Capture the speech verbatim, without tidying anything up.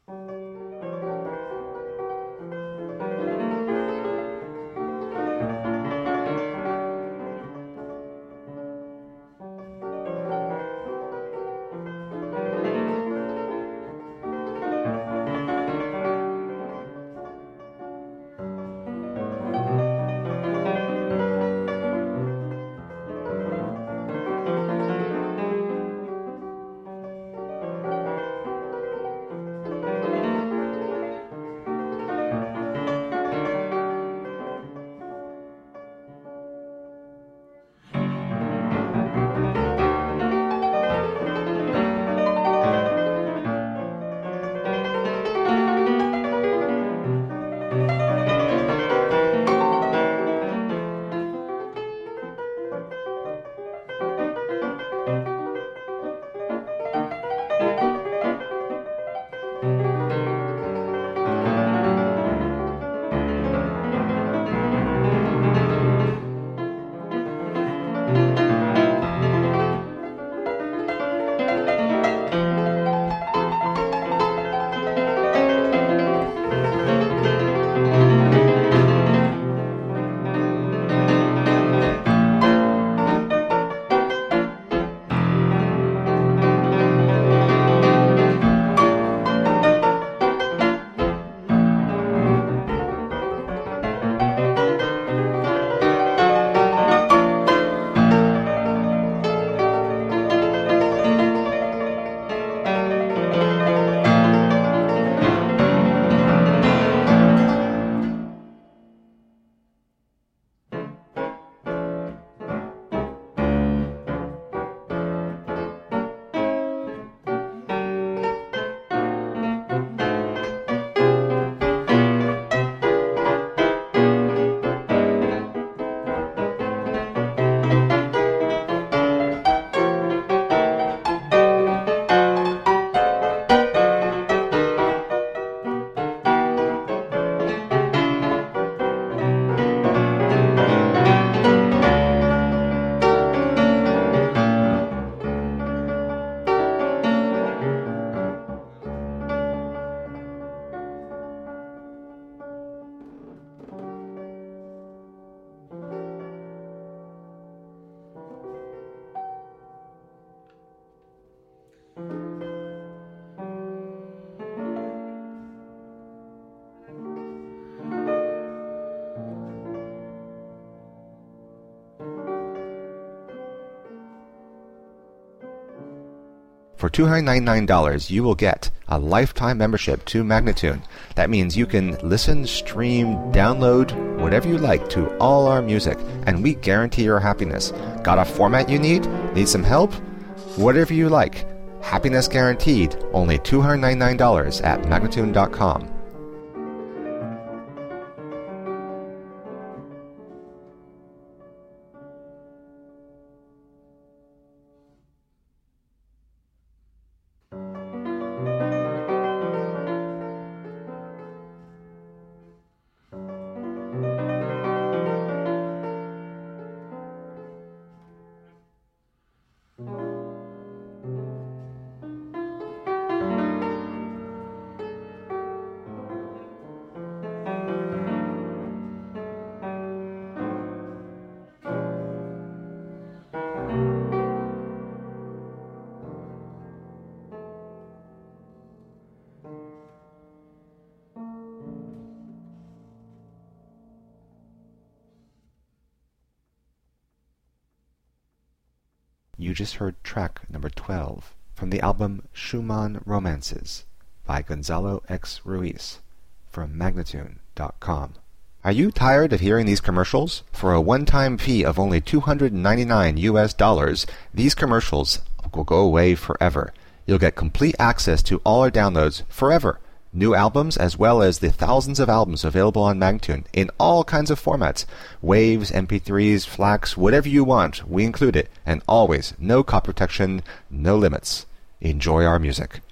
For two hundred ninety-nine dollars, you will get a lifetime membership to Magnatune. That means you can listen, stream, download, whatever you like to all our music, and we guarantee your happiness. Got a format you need? Need some help? Whatever you like. Happiness guaranteed. Only two hundred ninety-nine dollars at Magnatune dot com. You just heard track number twelve from the album Schumann Romances by Gonzalo X. Ruiz from Magnatune dot com. Are you tired of hearing these commercials? For a one-time fee of only two hundred ninety-nine U S dollars, these commercials will go away forever. You'll get complete access to all our downloads forever. New albums as well as the thousands of albums available on Magnatune in all kinds of formats. Waves, M P threes, FLACs, whatever you want, we include it. And always, no copy protection, no limits. Enjoy our music.